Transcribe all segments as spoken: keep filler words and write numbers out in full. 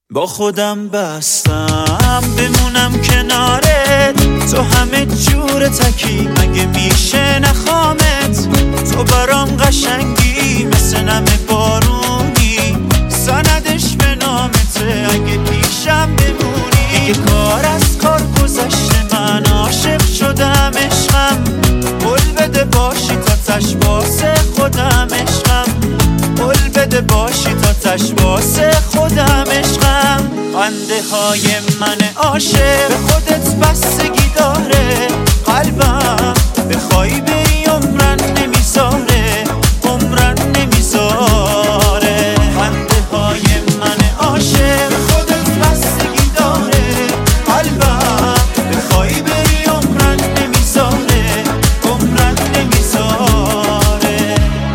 با خودم بستم بمونم کنارت، تو همه جور تکی مگه میشه نخوامت. تو برام قشنگی مثل نم بارونی، سندش به نامته اگه پیشم بمونی. یه کار از کار گذشته، من عاشق شدم عشقم. قول بده باشی تا تش واسه خودم عشقم. قول بده باشی تا تش واسه خودم عشقم. خنده های من عاشق به خودت بستگی داره. قلبم بخوای بری عمرن نمیذاره، عمرن نمیذاره. خنده های من عاشق به خودت بستگی داره. قلبم بخوای بری عمرن نمیذاره، عمرن نمیذاره.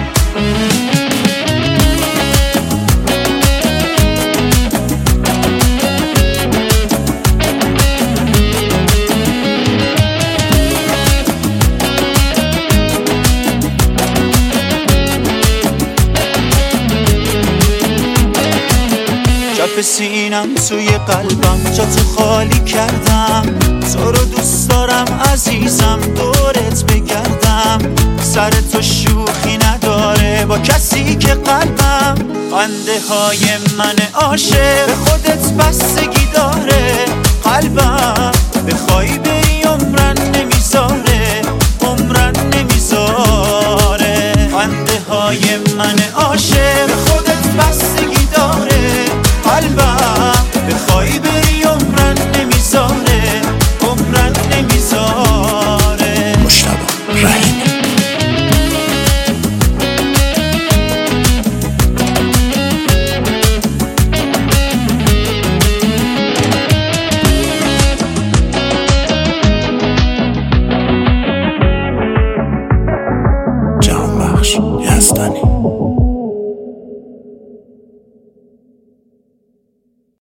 کف سینم توی قلبم جا تو خالی کردم. تو رو دوست دارم عزیزم، دورت بگردم. سر تو شوخی نداره با کسی که قلبم. خنده های من عاشق به خودت بستگی داره. قلبم بخوای بری عمرن نمیذاره، عمرن نمیذاره. خنده های من عاشق به خودت بستگی داره. قلبم بخوای بری عمرن نمیذاره، عمرن نمیذاره. مجتبی رحیمی. جهانبخش یزدانی.